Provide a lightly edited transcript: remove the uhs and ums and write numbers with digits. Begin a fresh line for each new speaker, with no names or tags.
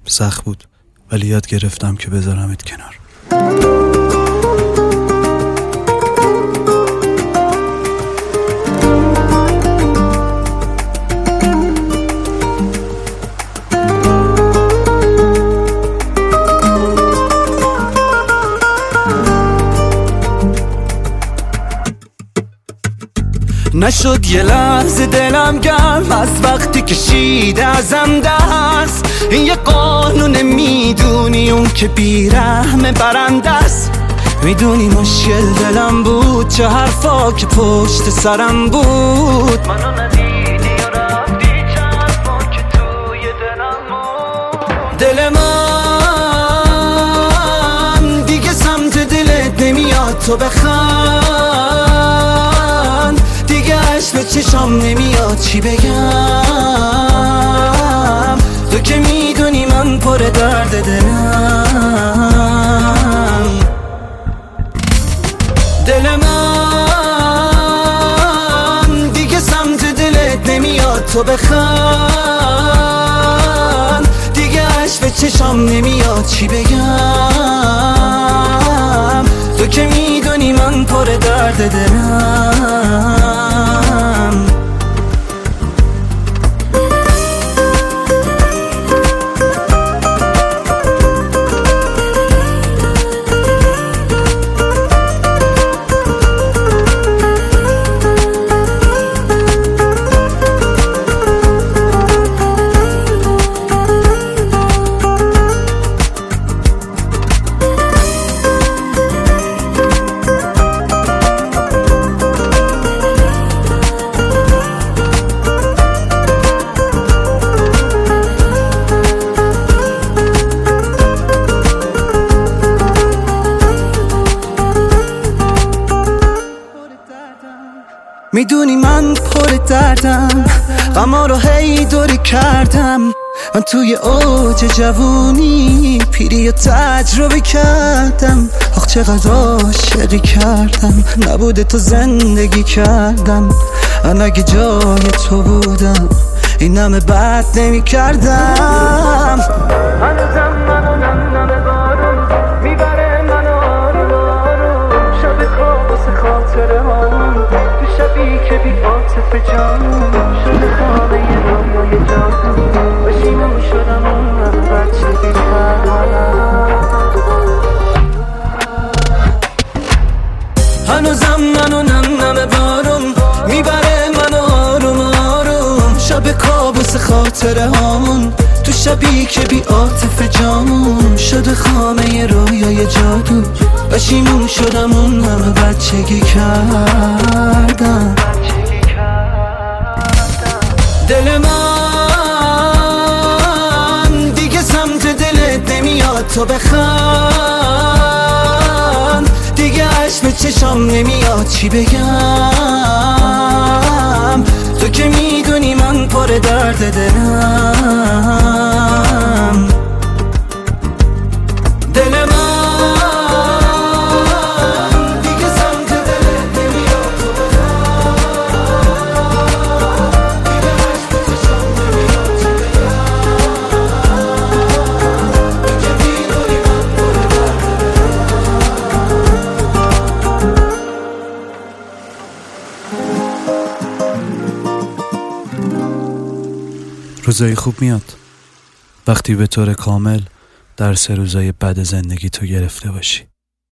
سخت بود ولی یاد گرفتم که بذارمت کنار.
نشد یه لحظه دلم گرم از وقتی کشیده ازم دست. این یه قانون میدونی اون که بیرحم برنده است. میدونی مشکل دلم بود چه حرفا که پشت سرم بود. منو ندیدی و رفتی چه حرفا که توی دلم بود. دل من دیگه سمت دلت نمیاد تو بخند. به چشام نمیاد چی بگم. تو که میدونی من پر درد دلم. دل من دیگه سمت دلت نمیاد تو بخند. دیگه عشق به چشام نمیاد چی بگم. تو که میدونی من پر درد دلم. میدونی من پر دردم، غما رو هی دوری کردم. من توی اوج جوونی پیری رو تجربه کردم. آخ چقدر عاشقی کردم، نبوده تو زندگی کردم. من اگه جای تو بودم این همه بد نمی کردم. هنوزم منو نم بارون میبره منو آروم آروم. شب کابوس خاطره هامون تو شبی که بی عاطف جانون. شده خانه یه رویای جادو بشیمون شدم اون بچه بیتر. هنوزم منو نم بارون میبره منو آروم آروم. شب کابوس خاطره هامون تو شبی که بی عاطف جامون. شده خانه یه رویای جادو بشیمون شدم اون همه بچگی کردم. دل من دیگه سمت دلت نمیاد تو بخند. دیگه عشق به چشام نمیاد چی بگم. تو که میدونی من پر درد دلم. دل من دیگه سمت دلت نمیاد تو
روزای خوب میاد وقتی به طور کامل درس روزای بد زندگی تو گرفته باشی.